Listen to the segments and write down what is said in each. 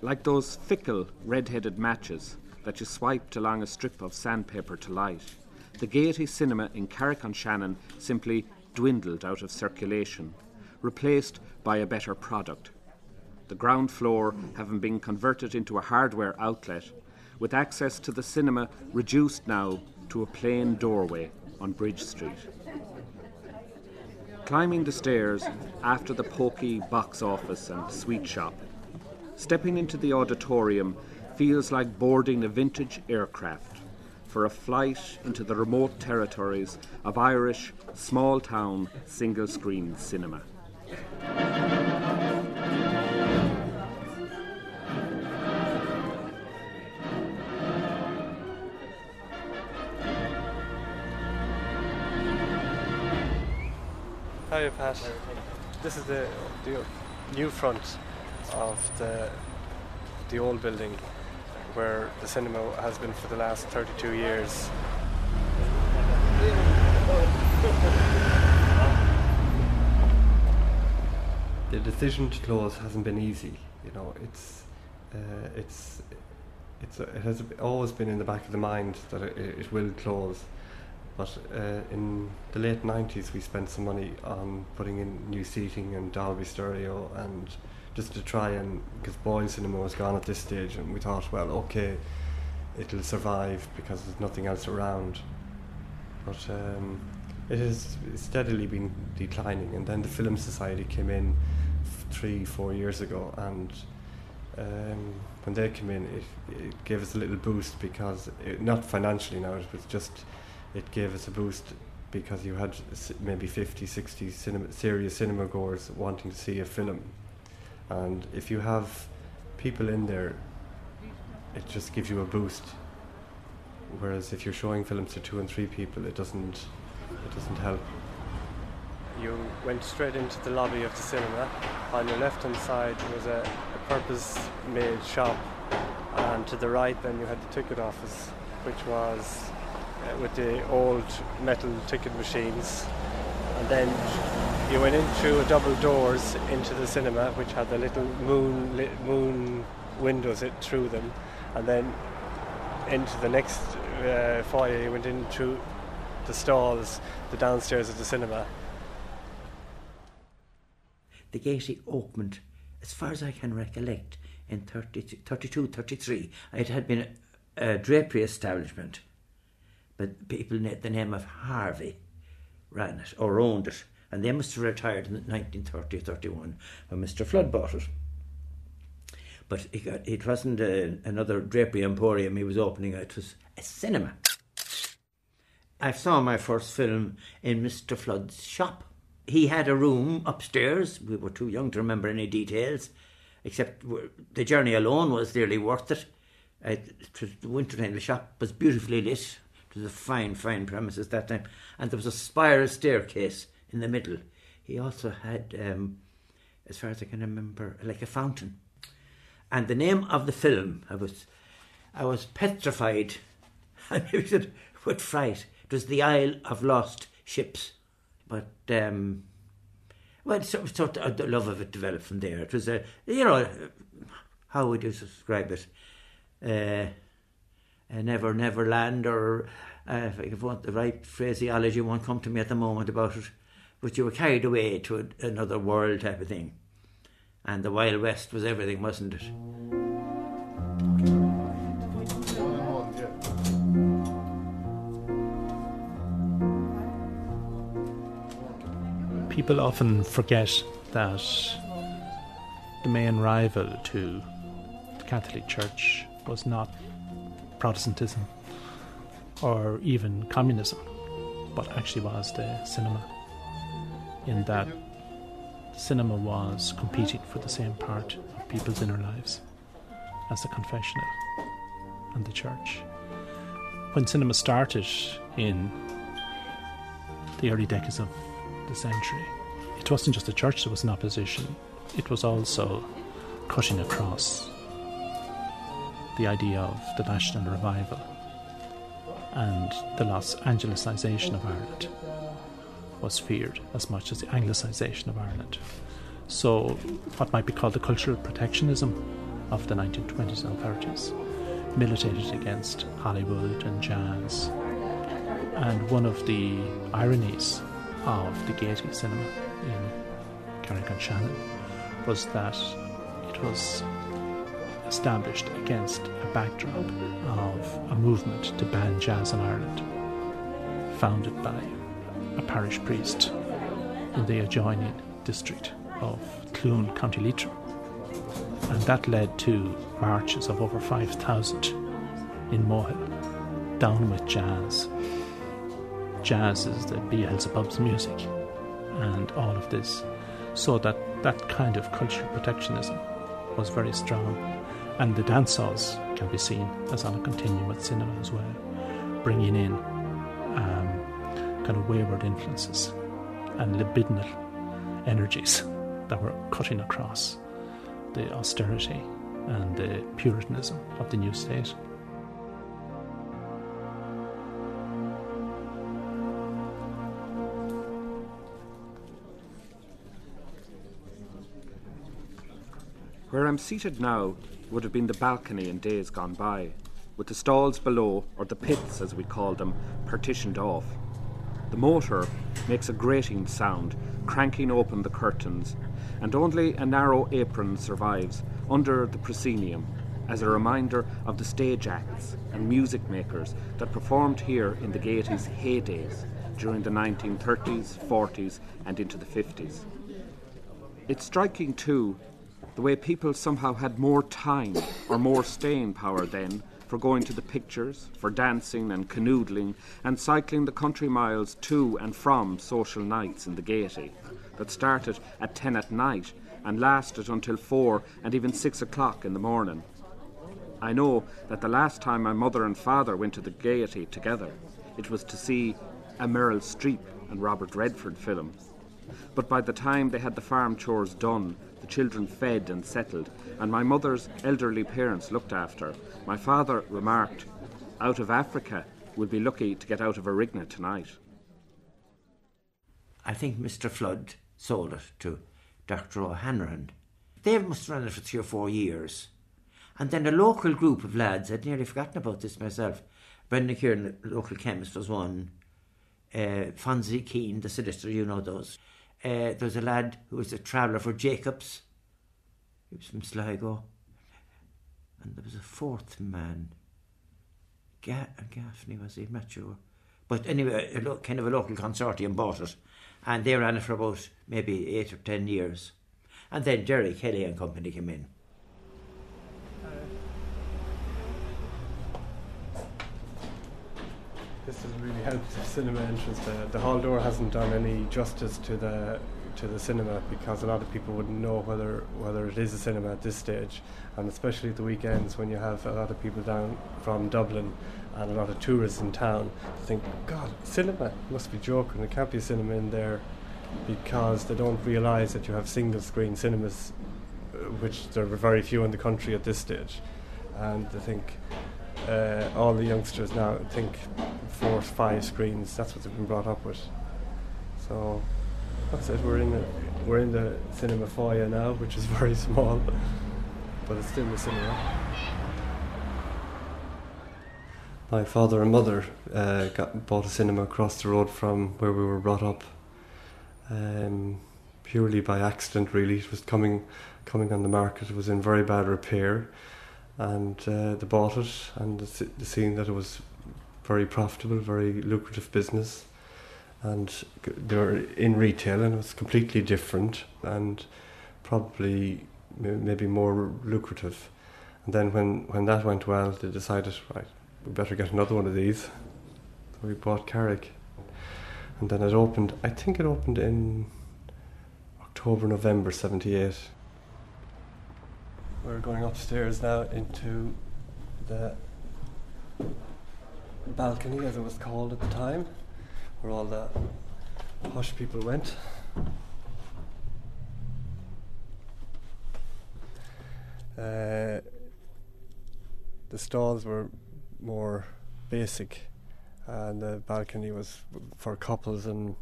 like those fickle red-headed matches that you swiped along a strip of sandpaper to light, the Gaiety Cinema in Carrick-on-Shannon simply dwindled out of circulation, replaced by a better product. The ground floor having been converted into a hardware outlet, with access to the cinema reduced now to a plain doorway on Bridge Street. Climbing the stairs after the pokey box office and sweet shop, stepping into the auditorium feels like boarding a vintage aircraft for a flight into the remote territories of Irish small-town single-screen cinema. Hi, Pat. This is the new front of the old building where the cinema has been for the last 32 years. The decision to close hasn't been easy. You know, it has always been in the back of the mind that it will close. But in the late 90s we spent some money on putting in new seating and Dolby Stereo, and just to try and, because Boyle Cinema was gone at this stage, and we thought, well, okay, it'll survive because there's nothing else around. But it has steadily been declining, and then the Film Society came in 3-4 years ago, and when they came in it gave us a little boost, because not financially now, it was just, it gave us a boost because you had maybe 50-60 serious cinema goers wanting to see a film, and if you have people in there it just gives you a boost, whereas if you're showing films to 2 and 3 people it doesn't help. You went straight into the lobby of the cinema. On your left hand side was a purpose made shop, and to the right then you had the ticket office, which was with the old metal ticket machines, and then you went in through a double doors into the cinema, which had the little moon windows through them, and then into the next foyer you went in through the stalls, the downstairs of the cinema. The Gaiety opened, as far as I can recollect, in 32, 33. It had been a drapery establishment, but people the name of Harvey ran it or owned it, and they must have retired in 1930-31 when Mr. Flood bought it. But it wasn't another drapery emporium he was opening, it was a cinema. I saw my first film in Mr. Flood's shop. He had a room upstairs. We were too young to remember any details, except the journey alone was nearly worth it. It was the winter time. The shop was beautifully lit. It was a fine premises that time. And there was a spiral staircase in the middle. He also had, as far as I can remember, like a fountain. And the name of the film, I was petrified. I maybe with fright. It was The Isle of Lost Ships. But, sort of the love of it developed from there. It was how would you describe it? A never land, or if I want the right phraseology, won't come to me at the moment about it, but you were carried away to another world type of thing. And the Wild West was everything, wasn't it? People often forget that the main rival to the Catholic Church was not Protestantism or even communism, but actually was the cinema, in that cinema was competing for the same part of people's inner lives as the confessional and the church. When cinema started in the early decades of the century, it wasn't just the church that was in opposition, it was also cutting across the idea of the national revival and the Los Angelicization of Ireland was feared as much as the Anglicization of Ireland. So what might be called the cultural protectionism of the 1920s and 30s, militated against Hollywood and jazz. And one of the ironies of the Gaiety cinema in Carrick-on-Shannon was that it was established against a backdrop of a movement to ban jazz in Ireland, founded by a parish priest in the adjoining district of Clune, County Leitrim. And that led to marches of over 5,000 in Mohill, down with jazz. Jazz is the Beelzebub's music, and all of this. So that kind of cultural protectionism was very strong. And the dance halls can be seen as on a continuum with cinema as well, bringing in kind of wayward influences and libidinal energies that were cutting across the austerity and the puritanism of the new state. Where I'm seated now would have been the balcony in days gone by, with the stalls below, or the pits as we called them, partitioned off. The motor makes a grating sound, cranking open the curtains, and only a narrow apron survives under the proscenium as a reminder of the stage acts and music makers that performed here in the Gaiety's heydays during the 1930s, 40s and into the 50s. It's striking too the way people somehow had more time or more staying power then for going to the pictures, for dancing and canoodling and cycling the country miles to and from social nights in the Gaiety that started at 10 at night and lasted until 4 and even 6 o'clock in the morning. I know that the last time my mother and father went to the Gaiety together, it was to see a Meryl Streep and Robert Redford film. But by the time they had the farm chores done, the children fed and settled, and my mother's elderly parents looked after, my father remarked, "Out of Africa, we'll be lucky to get out of Arigna tonight." I think Mr. Flood sold it to Dr. O'Hanrahan. They must have run it for 3 or 4 years. And then a local group of lads, I'd nearly forgotten about this myself. Brendan Kieran, the local chemist, was one. Fonzie Keane, the solicitor, you know those. There was a lad who was a traveller for Jacobs. He was from Sligo. And there was a fourth man. Gaffney, was he? I'm not sure. But anyway, kind of a local consortium bought it. And they ran it for about maybe 8 or 10 years. And then Jerry Kelly and company came in. This has really helped the cinema entrance. The hall door hasn't done any justice to the cinema, because a lot of people wouldn't know whether it is a cinema at this stage, and especially at the weekends when you have a lot of people down from Dublin and a lot of tourists in town, they think, God, cinema, must be joking, there can't be a cinema in there, because they don't realise that you have single screen cinemas, which there are very few in the country at this stage, and they think all the youngsters now think 4 or 5 screens, that's what they've been brought up with. So that's it, we're in the cinema foyer now, which is very small, but it's still the cinema. My father and mother bought a cinema across the road from where we were brought up, purely by accident really. It was coming on the market, it was in very bad repair, and they bought it, and they seen that it was very profitable, very lucrative business, and they were in retail, and it was completely different and probably maybe more lucrative. And then when that went well, they decided, right, we better get another one of these. So we bought Carrick, and then it opened, I think it opened in October, November 78. We're going upstairs now into the balcony, as it was called at the time, where all the posh people went. The stalls were more basic, and the balcony was for couples and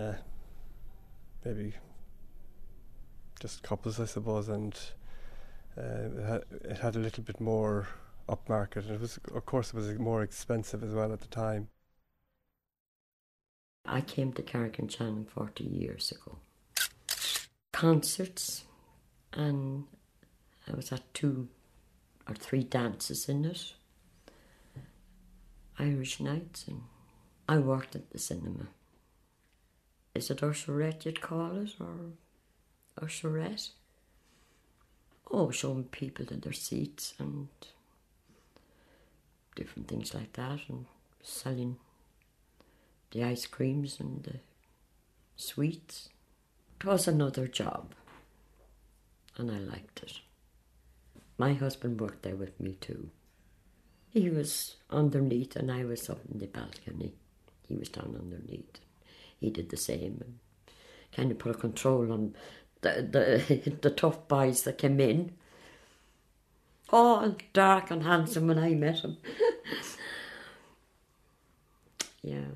maybe just couples, I suppose, and It had a little bit more upmarket. It was, of course, it was more expensive as well at the time. I came to Carrick-on-Shannon 40 years ago. Concerts, and I was at 2 or 3 dances in it. Irish nights, and I worked at the cinema. Is it usherette you'd call it, or usherette? Oh, showing people to their seats and different things like that, and selling the ice creams and the sweets. It was another job, and I liked it. My husband worked there with me too. He was underneath and I was up in the balcony. He was down underneath. He did the same, and kind of put a control on the tough boys that came in. All dark and handsome when I met him. Yeah.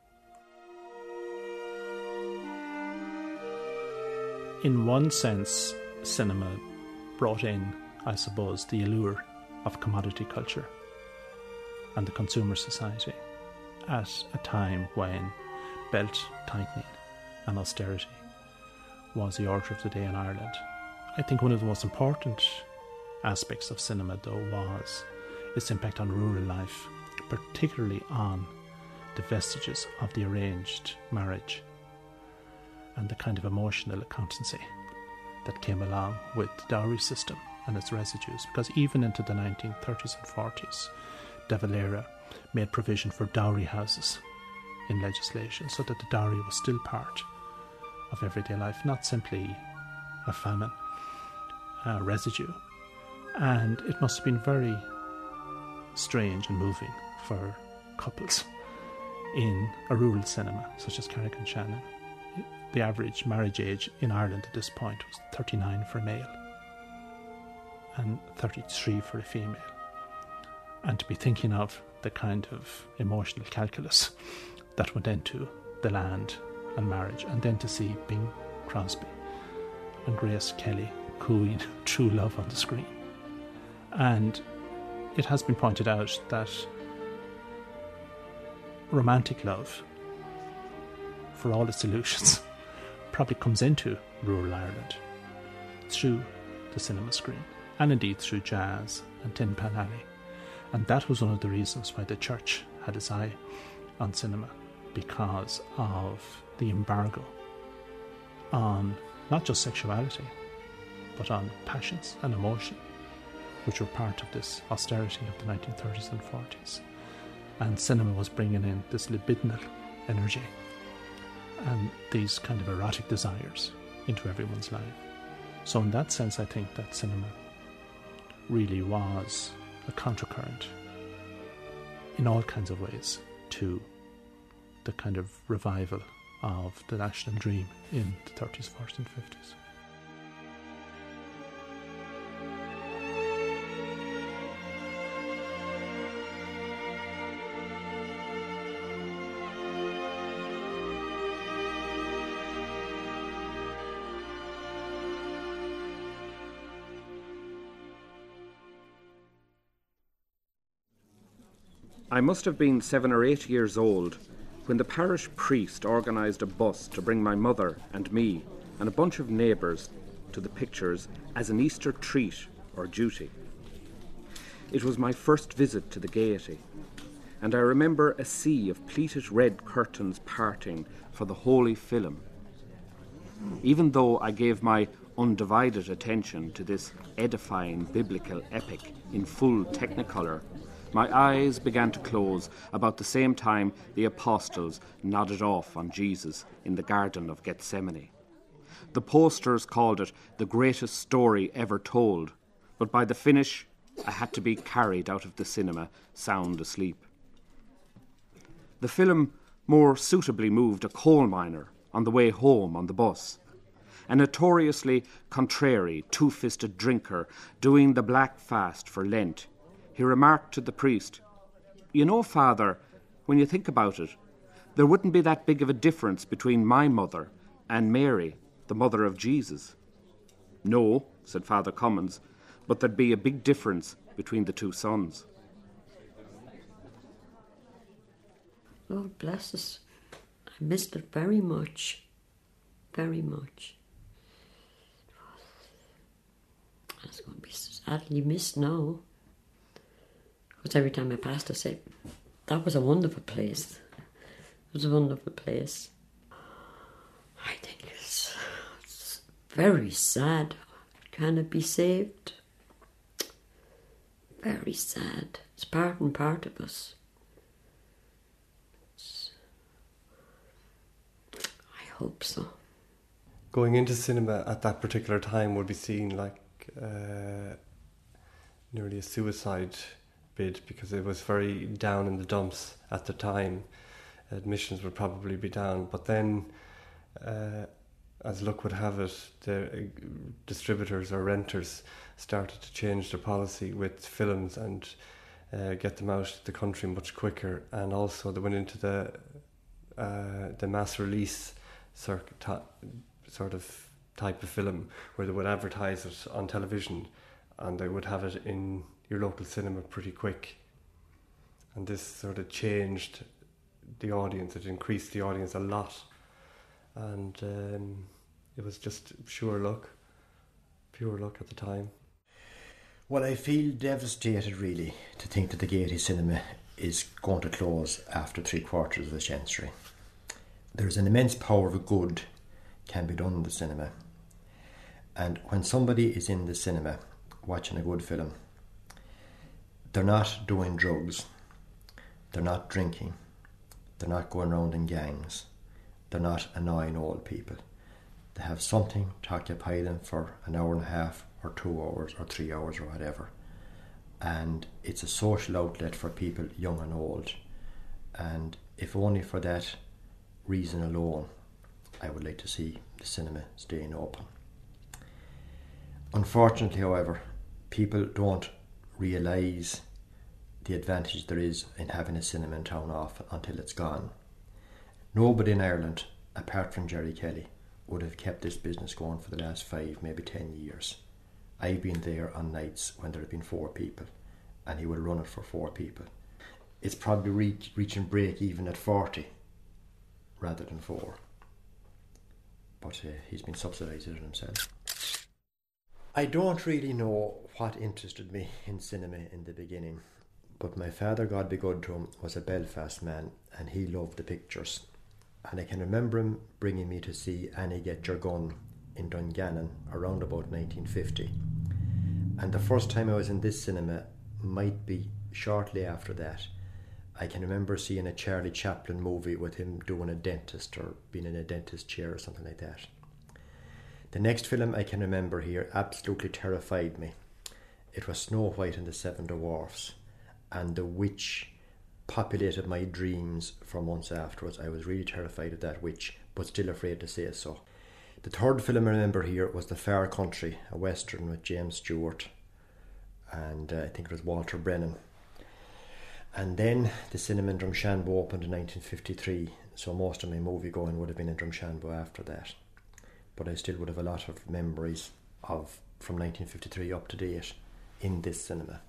In one sense, cinema brought in, I suppose, the allure of commodity culture and the consumer society at a time when belt tightening and austerity was the order of the day in Ireland. I think one of the most important aspects of cinema, though, was its impact on rural life, particularly on the vestiges of the arranged marriage and the kind of emotional accountancy that came along with the dowry system and its residues, because even into the 1930s and 40s, De Valera made provision for dowry houses in legislation, so that the dowry was still part of everyday life, not simply a famine residue. And it must have been very strange and moving for couples in a rural cinema such as Carrick-on-Shannon. The average marriage age in Ireland at this point was 39 for a male and 33 for a female. And to be thinking of the kind of emotional calculus that went into the land and marriage, and then to see Bing Crosby and Grace Kelly cooing true love on the screen. And it has been pointed out that romantic love, for all its illusions, probably comes into rural Ireland through the cinema screen, and indeed through jazz and Tin Pan Alley. And that was one of the reasons why the church had its eye on cinema, because of the embargo on not just sexuality, but on passions and emotion, which were part of this austerity of the 1930s and 40s. And cinema was bringing in this libidinal energy and these kind of erotic desires into everyone's life. So in that sense, I think that cinema really was a countercurrent in all kinds of ways to the kind of revival of the national dream in the 30s, 40s and 50s. I must have been 7 or 8 years old when the parish priest organised a bus to bring my mother and me and a bunch of neighbours to the pictures as an Easter treat or duty. It was my first visit to the Gaiety, and I remember a sea of pleated red curtains parting for the holy film. Even though I gave my undivided attention to this edifying biblical epic in full technicolor, my eyes began to close about the same time the apostles nodded off on Jesus in the Garden of Gethsemane. The posters called it the greatest story ever told, but by the finish, I had to be carried out of the cinema sound asleep. The film more suitably moved a coal miner on the way home on the bus, a notoriously contrary, two-fisted drinker doing the black fast for Lent. He remarked to the priest, "You know, Father, when you think about it, there wouldn't be that big of a difference between my mother and Mary, the mother of Jesus." "No," said Father Cummins, but there'd be a big difference between the two sons. Lord bless us. I missed it very much. Very much. It's going to be sadly missed now. Because every time I passed, I said, that was a wonderful place. It was a wonderful place. I think it's very sad. Can it be saved? Very sad. It's part and part of us. I hope so. Going into cinema at that particular time would be seen like nearly a suicide bid, because it was very down in the dumps at the time. Admissions would probably be down, but then as luck would have it, the distributors or renters started to change their policy with films and get them out of the country much quicker, and also they went into the mass release sort of type of film where they would advertise it on television and they would have it in your local cinema pretty quick. And this sort of changed the audience. It increased the audience a lot, and it was just pure luck at the time. Well, I feel devastated really to think that the Gaiety Cinema is going to close after 3/4 of a century. There's an immense power of good can be done in the cinema, and when somebody is in the cinema watching a good film, they're not doing drugs, they're not drinking, they're not going around in gangs, they're not annoying old people. They have something to occupy them for an hour and a half or 2 hours or 3 hours or whatever, and it's a social outlet for people young and old. And if only for that reason alone, I would like to see the cinema staying open. Unfortunately, however, people don't realise the advantage there is in having a cinema in town off until it's gone. Nobody in Ireland, apart from Jerry Kelly, would have kept this business going for the last 5, maybe 10 years. I've been there on nights when there have been 4 people, and he will run it for 4 people. It's probably reaching break even at 40 rather than 4. But he's been subsidising it himself. I don't really know what interested me in cinema in the beginning, but my father, God be good to him, was a Belfast man and he loved the pictures. And I can remember him bringing me to see Annie Get Your Gun in Dungannon around about 1950. And the first time I was in this cinema might be shortly after that. I can remember seeing a Charlie Chaplin movie with him doing a dentist or being in a dentist chair or something like that. The next film I can remember here absolutely terrified me. It was Snow White and the 7 Dwarfs, and the witch populated my dreams for months afterwards. I was really terrified of that witch, but still afraid to say so. The third film I remember here was The Far Country, a western with James Stewart, and I think it was Walter Brennan. And then the cinema in Drumshanbo opened in 1953, so most of my movie going would have been in Drumshanbo after that. But I still would have a lot of memories of from 1953 up to date in this cinema.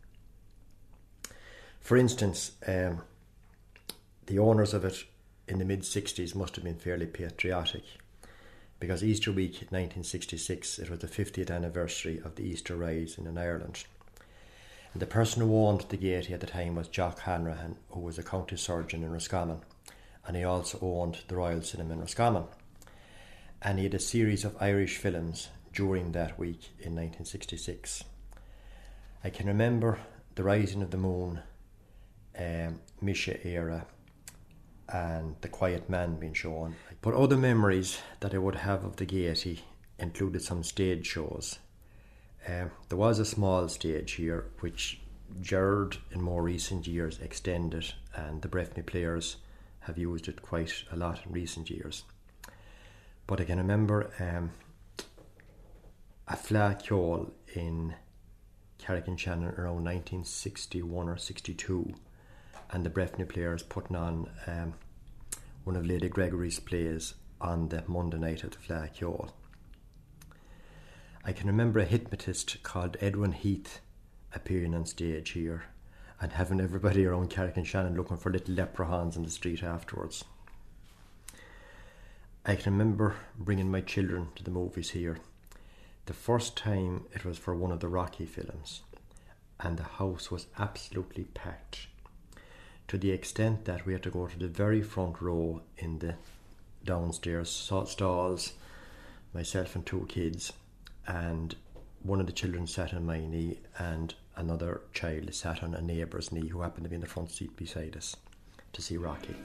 For instance, the owners of it in the mid-60s must have been fairly patriotic, because Easter week 1966, it was the 50th anniversary of the Easter Rising in Ireland. And the person who owned the Gaiety at the time was Jock Hanrahan, who was a county surgeon in Roscommon, and he also owned the Royal Cinema in Roscommon. And he had a series of Irish films during that week in 1966. I can remember The Rising of the Moon, Misha Era, and The Quiet Man being shown. But other memories that I would have of the Gaiety included some stage shows. There was a small stage here which Gerard in more recent years extended, and the Breffni players have used it quite a lot in recent years. But I can remember a Fleadh Cheoil in Carrick-on-Shannon around 1961 or 62, and the Breffni players putting on one of Lady Gregory's plays on the Monday night of the Fleadh Cheoil. I can remember a hypnotist called Edwin Heath appearing on stage here and having everybody around Carrick-on-Shannon looking for little leprechauns in the street afterwards. I can remember bringing my children to the movies here. The first time it was for one of the Rocky films, and the house was absolutely packed, to the extent that we had to go to the very front row in the downstairs stalls, myself and 2 kids, and one of the children sat on my knee and another child sat on a neighbour's knee who happened to be in the front seat beside us to see Rocky.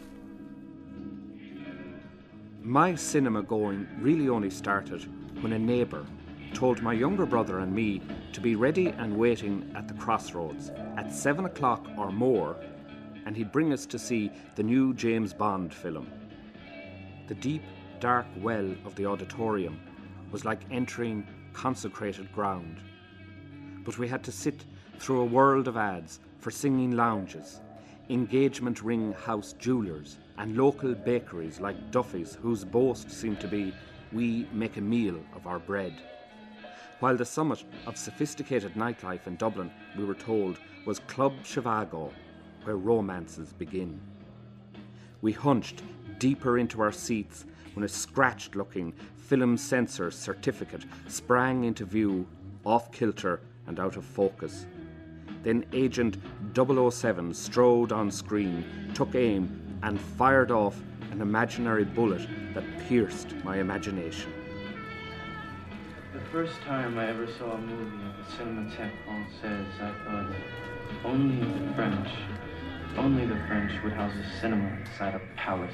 My cinema going really only started when a neighbour told my younger brother and me to be ready and waiting at the crossroads at 7 o'clock or more, and he'd bring us to see the new James Bond film. The deep, dark well of the auditorium was like entering consecrated ground. But we had to sit through a world of ads for singing lounges, engagement ring house jewellers, and local bakeries like Duffy's, whose boast seemed to be, "We make a meal of our bread." While the summit of sophisticated nightlife in Dublin, we were told, was Club Shivago, where romances begin. We hunched deeper into our seats when a scratched-looking film censor certificate sprang into view, off-kilter and out of focus. Then Agent 007 strode on screen, took aim and fired off an imaginary bullet that pierced my imagination. The first time I ever saw a movie at the Cinema Saint Française, I thought, only the French would house a cinema inside a palace.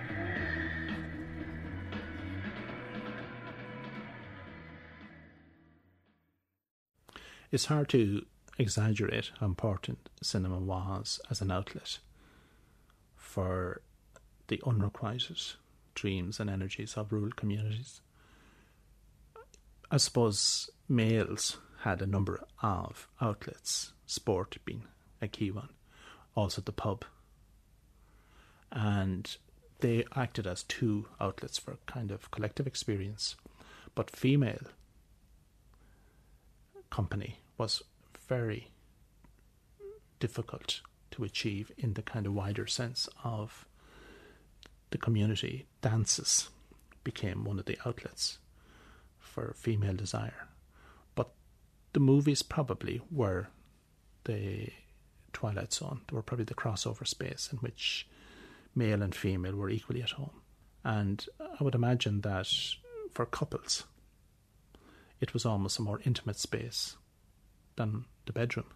It's hard to exaggerate how important cinema was as an outlet for the unrequited dreams and energies of rural communities. I suppose males had a number of outlets, sport being a key one, also the pub. And they acted as 2 outlets for kind of collective experience. But female company was very difficult to achieve in the kind of wider sense of the community. Dances became one of the outlets for female desire. But the movies probably were the twilight zone. They were probably the crossover space in which male and female were equally at home. And I would imagine that for couples, it was almost a more intimate space than the bedroom,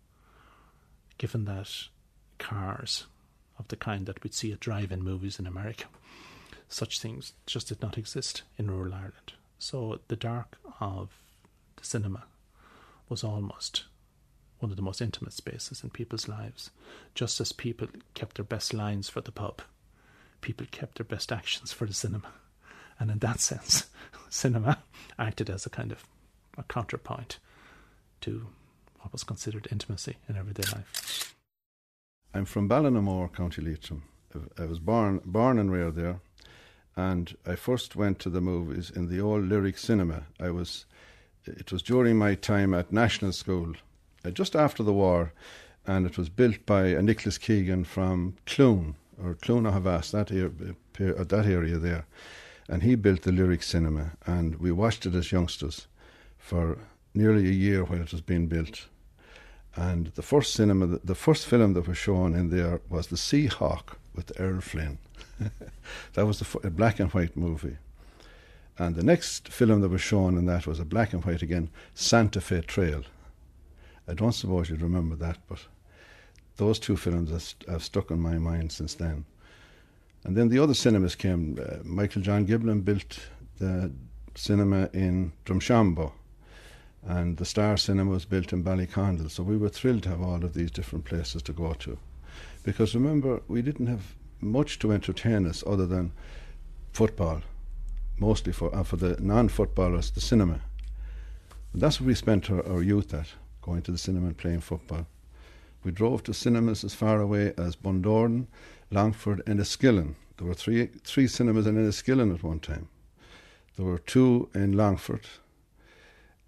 given that cars of the kind that we'd see at drive-in movies in America, such things just did not exist in rural Ireland. So the dark of the cinema was almost one of the most intimate spaces in people's lives. Just as people kept their best lines for the pub, people kept their best actions for the cinema. And in that sense, cinema acted as a kind of a counterpoint to what was considered intimacy in everyday life. I'm from Ballinamore, County Leitrim. I was born and reared there, and I first went to the movies in the old Lyric Cinema. It was during my time at National School, just after the war, and it was built by Nicholas Keegan from Clune, or Clune-Havas, that area there. And he built the Lyric Cinema, and we watched it as youngsters for nearly a year while it was being built. And the first film that was shown in there was The Sea Hawk with Errol Flynn. That was a black and white movie. And the next film that was shown in that was a black and white again, Santa Fe Trail. I don't suppose you'd remember that, but those 2 films have stuck in my mind since then. And then the other cinemas came. Michael John Giblin built the cinema in Drumshanbo, and the Star Cinema was built in Ballycondle. So we were thrilled to have all of these different places to go to. Because remember, we didn't have much to entertain us other than football, mostly for the non-footballers, the cinema. And that's what we spent our youth at, going to the cinema and playing football. We drove to cinemas as far away as Bundoran, Longford and Enniskillen. There were three cinemas in Enniskillen at one time. There were 2 in Longford,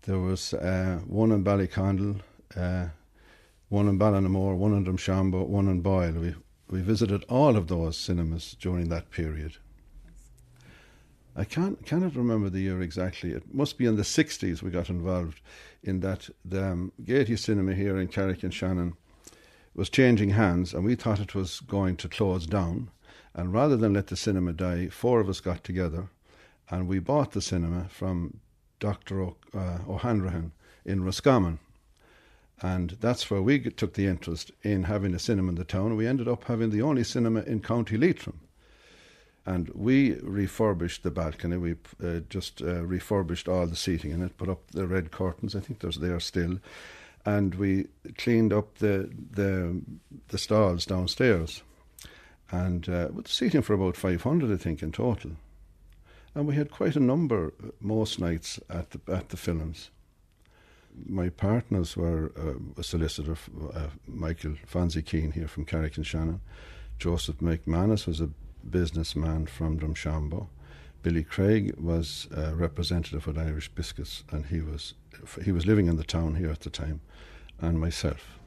There was one in Ballycondle, one in Ballinamore, one in Drumshanbo, one in Boyle. We visited all of those cinemas during that period. I cannot remember the year exactly. It must be in the 60s we got involved in that. The Gaiety Cinema here in Carrick-on-Shannon was changing hands, and we thought it was going to close down. And rather than let the cinema die, 4 of us got together and we bought the cinema from Dr. O'Hanrahan in Roscommon. And that's where we took the interest in having a cinema in the town. We ended up having the only cinema in County Leitrim. And we refurbished the balcony. We just refurbished all the seating in it, put up the red curtains. I think they're there still. And we cleaned up the stalls downstairs. And with seating for about 500, I think, in total. And we had quite a number most nights at the films. My partners were a solicitor, Michael Fonzie Keane here from Carrick-on-Shannon. Joseph McManus was a businessman from Drumshanbo. Billy Craig was a representative with Irish Biscuits, and he was living in the town here at the time, and myself.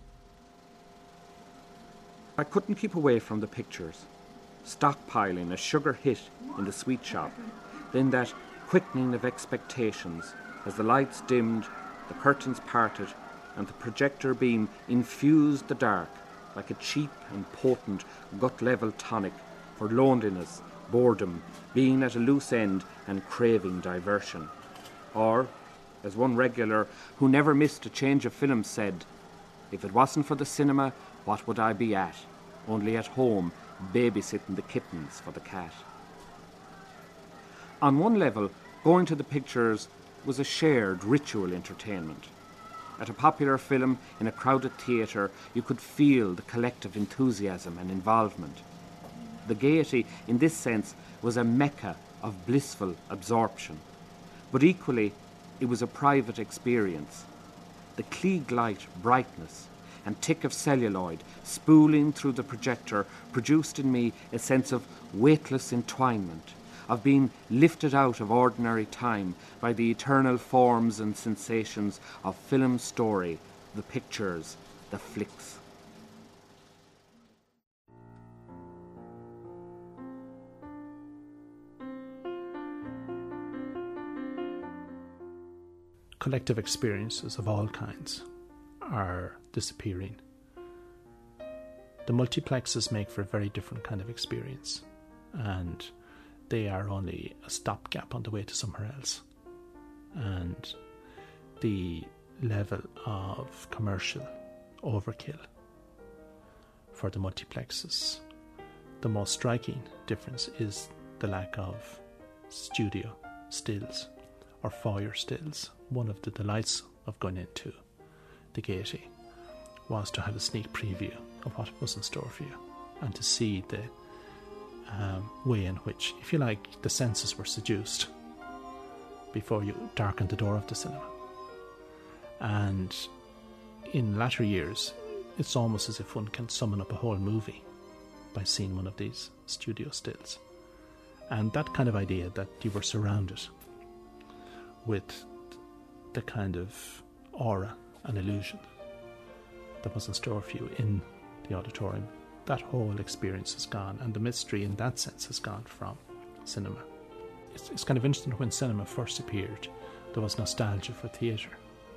I couldn't keep away from the pictures. Stockpiling a sugar hit in the sweet shop, then that quickening of expectations as the lights dimmed, the curtains parted, and the projector beam infused the dark like a cheap and potent gut-level tonic for loneliness, boredom, being at a loose end and craving diversion. Or, as one regular who never missed a change of film said, if it wasn't for the cinema, what would I be at? Only at home, babysitting the kittens for the cat. On one level, going to the pictures was a shared ritual entertainment. At a popular film in a crowded theatre, you could feel the collective enthusiasm and involvement. The Gaiety, in this sense, was a mecca of blissful absorption. But equally, it was a private experience. The Klieg light brightness and tick of celluloid spooling through the projector produced in me a sense of weightless entwinement, of being lifted out of ordinary time by the eternal forms and sensations of film story, the pictures, the flicks. Collective experiences of all kinds are disappearing. The multiplexes make for a very different kind of experience, and they are only a stopgap on the way to somewhere else. And the level of commercial overkill for the multiplexes, the most striking difference is the lack of studio stills or foyer stills. One of the delights of going into the Gaiety was to have a sneak preview of what was in store for you and to see the way in which, if you like, the senses were seduced before you darkened the door of the cinema. And in latter years, it's almost as if one can summon up a whole movie by seeing one of these studio stills. And that kind of idea that you were surrounded with the kind of aura and illusion that was in store for you in the auditorium, that whole experience is gone, and the mystery in that sense has gone from cinema. It's kind of interesting. When cinema first appeared, there was nostalgia for theatre,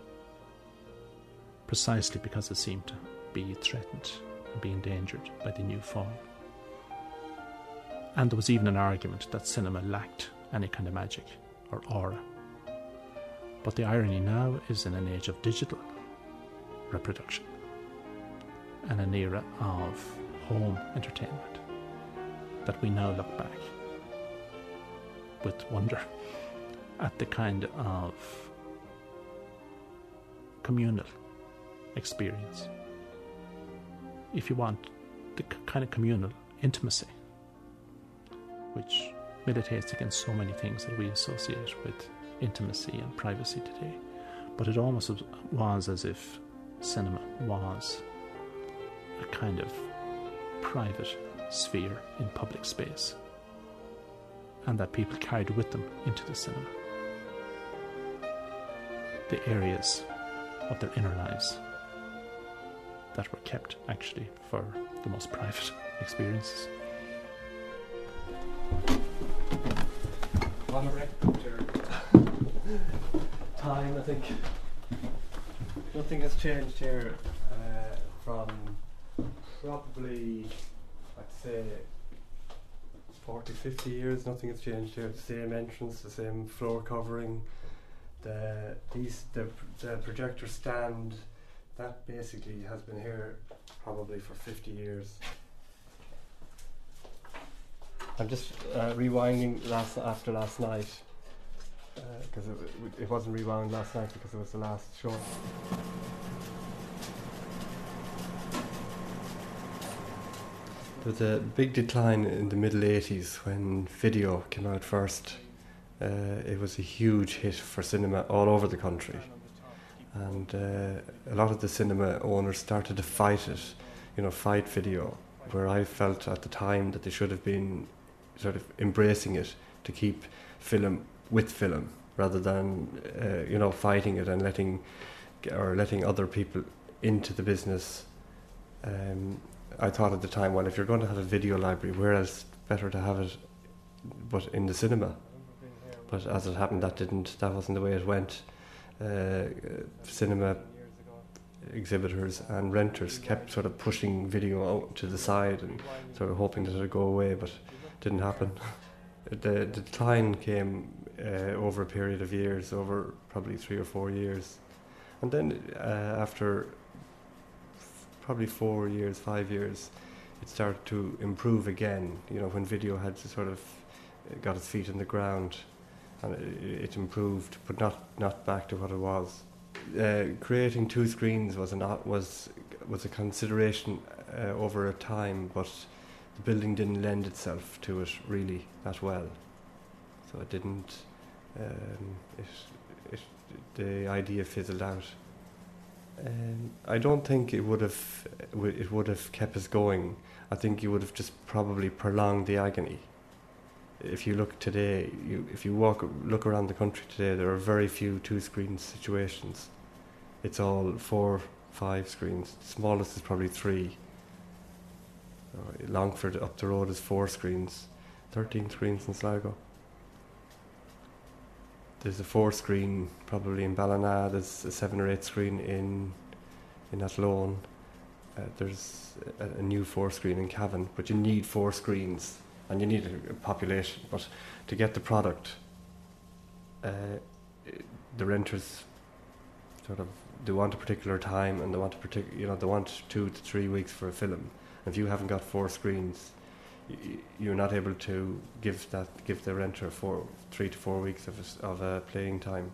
precisely because it seemed to be threatened and be endangered by the new form. And there was even an argument that cinema lacked any kind of magic or aura. But the irony now is in an age of digital reproduction and an era of home entertainment that we now look back with wonder at the kind of communal experience. If you want the kind of communal intimacy which militates against so many things that we associate with intimacy and privacy today, but it almost was as if cinema was a kind of private sphere in public space, and that people carried with them into the cinema. the areas of their inner lives that were kept actually for the most private experiences. On a record, time, I think nothing has changed here from probably, I'd say, 40, 50 years. Nothing has changed here. The same entrance, the same floor covering, the projector stand, that basically has been here probably for 50 years. I'm just rewinding after last night, because it wasn't rewound last night because it was the last show. There was a big decline in the middle 80s when video came out first. It was a huge hit for cinema all over the country, and a lot of the cinema owners started to fight it, fight video, where I felt at the time that they should have been sort of embracing it to keep film with film, rather than fighting it and letting other people into the business. I thought at the time, well, if you're going to have a video library, where else better to have it but in the cinema? But as it happened, that wasn't the way it went. Cinema exhibitors and renters kept sort of pushing video out to the side and sort of hoping that it would go away, but it didn't happen. The decline came over a period of years, over probably 3 or 4 years. And then after probably 4 years, 5 years, it started to improve again, when video had to sort of got its feet in the ground, and it improved, but not back to what it was. Creating 2 screens was a consideration over a time, but the building didn't lend itself to it really that well, so it didn't. The idea fizzled out. I don't think it would have kept us going. I think you would have just probably prolonged the agony. If you look today, if you look around the country today, there are very few 2-screen situations. It's all 4, 5 screens. The smallest is probably 3. Longford up the road is 4 screens. 13 screens in Sligo. There's a 4-screen probably in Ballina. There's a 7 or 8 screen in Athlone. There's a new 4-screen in Cavan. But you need 4 screens, and you need a population. But to get the product, the renters they want a particular time, and they want 2 to 3 weeks for a film. If you haven't got 4 screens, you're not able to give the renter 3 to 4 weeks of playing time.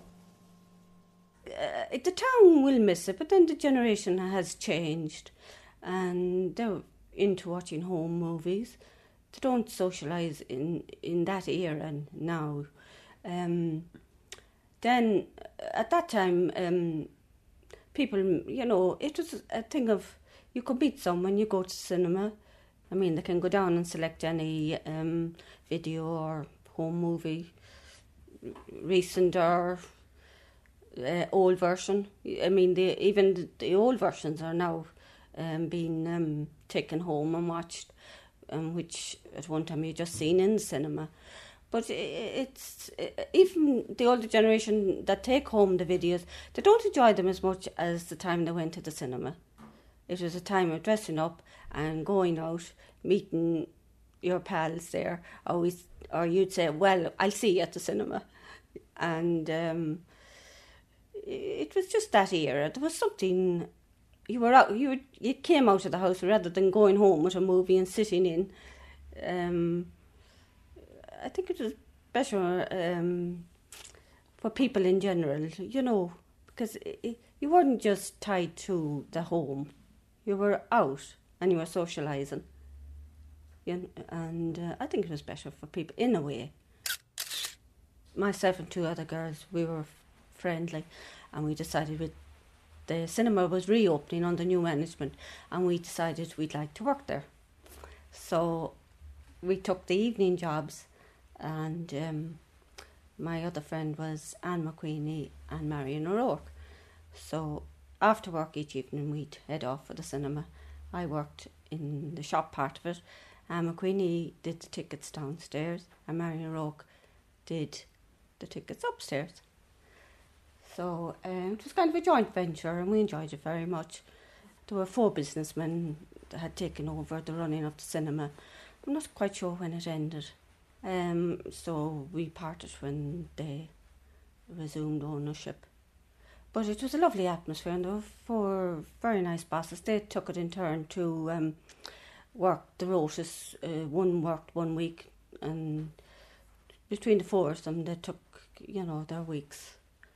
The town will miss it, but then the generation has changed, and they're into watching home movies. They don't socialise in that era now. Then at that time, people, it was a thing of, you could meet someone, you go to cinema. I mean, they can go down and select any video or home movie, recent or old version. I mean, even the old versions are now being taken home and watched, which at one time you just seen in the cinema. But it's even the older generation that take home the videos, they don't enjoy them as much as the time they went to the cinema. It was a time of dressing up and going out, meeting your pals there. Or you'd say, well, I'll see you at the cinema. And it was just that era. There was something, you were out, you came out of the house rather than going home with a movie and sitting in. I think it was better for people in general, because you weren't just tied to the home. You were out and you were socialising. And I think it was better for people in a way. Myself and 2 other girls, we were friendly, and we decided the cinema was reopening under new management, and we decided we'd like to work there. So we took the evening jobs, and my other friend was Anne McQueenie and Marion O'Rourke. So after work each evening we'd head off for the cinema. I worked in the shop part of it. Anne McQueenie did the tickets downstairs and Marion O'Rourke did the tickets upstairs. So it was kind of a joint venture and we enjoyed it very much. There were 4 businessmen that had taken over the running of the cinema. I'm not quite sure when it ended. So we parted when they resumed ownership. But it was a lovely atmosphere and there were 4 very nice bosses. They took it in turn to work the rotas. One worked 1 week and between the 4 of them they took, their weeks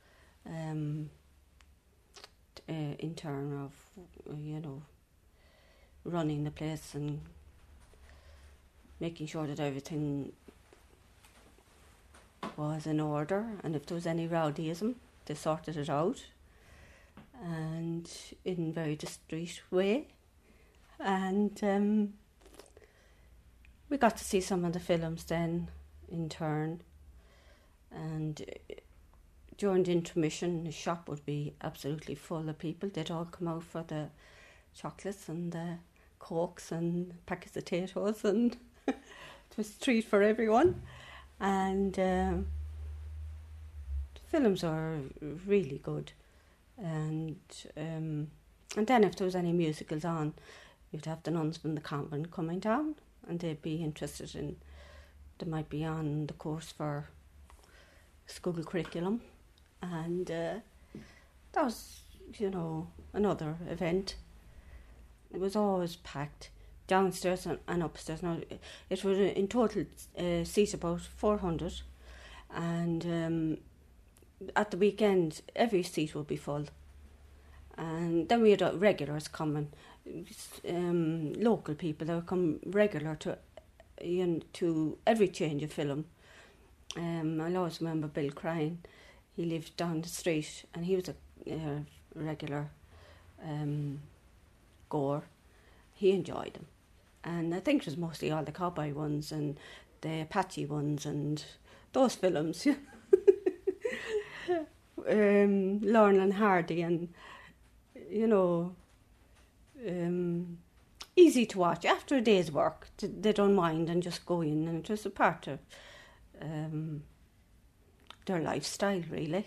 in turn of, running the place and making sure that everything was in order, and if there was any rowdyism, they sorted it out, and in a very discreet way. And we got to see some of the films then in turn, and during the intermission the shop would be absolutely full of people. They'd all come out for the chocolates and the cokes and packets of potatoes, and it was a treat for everyone. And the films are really good. And then if there was any musicals on, you'd have the nuns from the convent coming down, and they'd be interested in, they might be on the course for school curriculum. And that was, another event. It was always packed, downstairs and upstairs. Now, it was in total seat about 400, and at the weekend every seat would be full. And then we had regulars coming, local people that would come regular to every change of film. I'll always remember Bill Crine. He lived down the street and he was a regular goer. He enjoyed them. And I think it was mostly all the cowboy ones and the Apache ones and those films. Laurel and Hardy, and easy to watch. After a day's work, they don't mind and just go in, and it was a part of their lifestyle, really.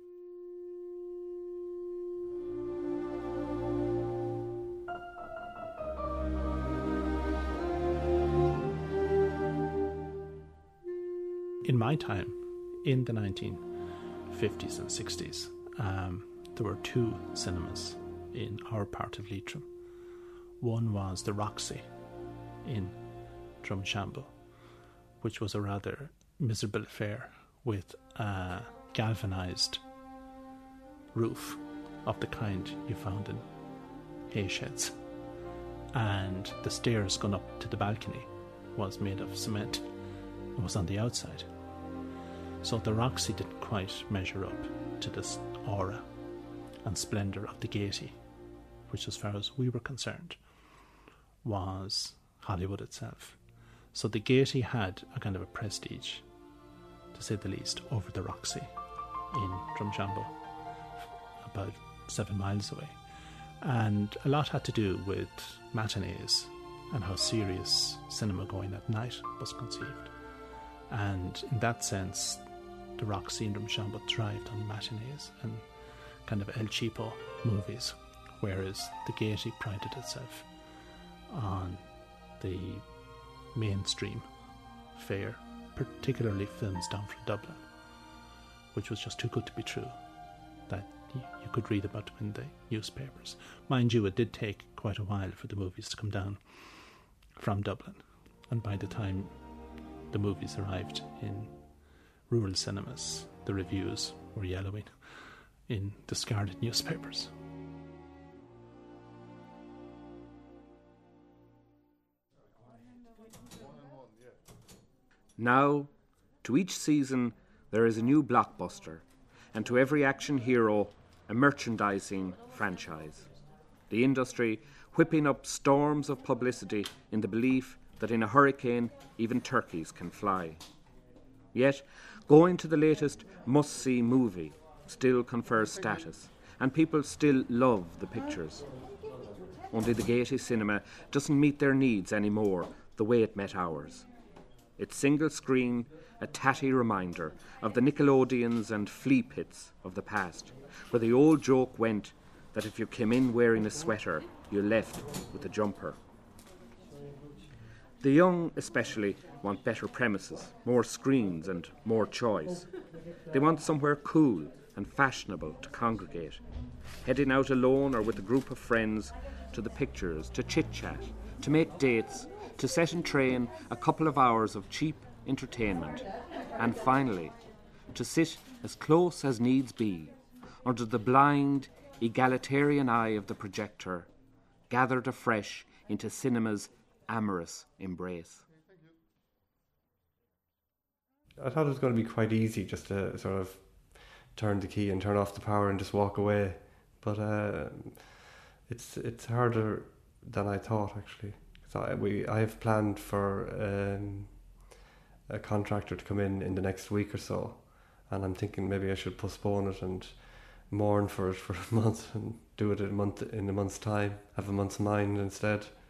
In my time, in the 1950s and 60s, there were 2 cinemas in our part of Leitrim. One was the Roxy in Drumshambo, which was a rather miserable affair with a galvanised roof of the kind you found in hay sheds. And the stairs going up to the balcony was made of cement. It was on the outside. So the Roxy didn't quite measure up to this aura and splendour of the Gaiety, which, as far as we were concerned, was Hollywood itself. So the Gaiety had a kind of a prestige, to say the least, over the Roxy in Drumshambo, about 7 miles away. And a lot had to do with matinees and how serious cinema going at night was conceived. And in that sense, the Roxy in Drumshambo thrived on matinees and kind of El Cheapo movies, whereas the Gaiety prided itself on the mainstream fare, particularly films down from Dublin, which was just too good to be true, that you could read about them in the newspapers. Mind you, it did take quite a while for the movies to come down from Dublin, and by the time the movies arrived in rural cinemas, the reviews were yellowing in discarded newspapers. Now, to each season there is a new blockbuster, and to every action hero a merchandising franchise. The industry whipping up storms of publicity in the belief that in a hurricane even turkeys can fly. Yet, Going to the latest must-see movie still confers status, and people still love the pictures. Only the Gaiety Cinema doesn't meet their needs anymore the way it met ours. Its single screen, a tatty reminder of the Nickelodeons and flea pits of the past, where the old joke went that if you came in wearing a sweater, you left with a jumper. The young especially want better premises, more screens and more choice. They want somewhere cool and fashionable to congregate, heading out alone or with a group of friends to the pictures, to chit-chat, to make dates, to set in train a couple of hours of cheap entertainment, and finally, to sit as close as needs be, under the blind, egalitarian eye of the projector, gathered afresh into cinema's amorous embrace. I thought it was going to be quite easy just to sort of turn the key and turn off the power and just walk away, but it's harder than I thought, actually. I have planned for a contractor to come in the next week or so, and I'm thinking maybe I should postpone it and mourn for it for a month and do it in a month's time, have a month's mind instead.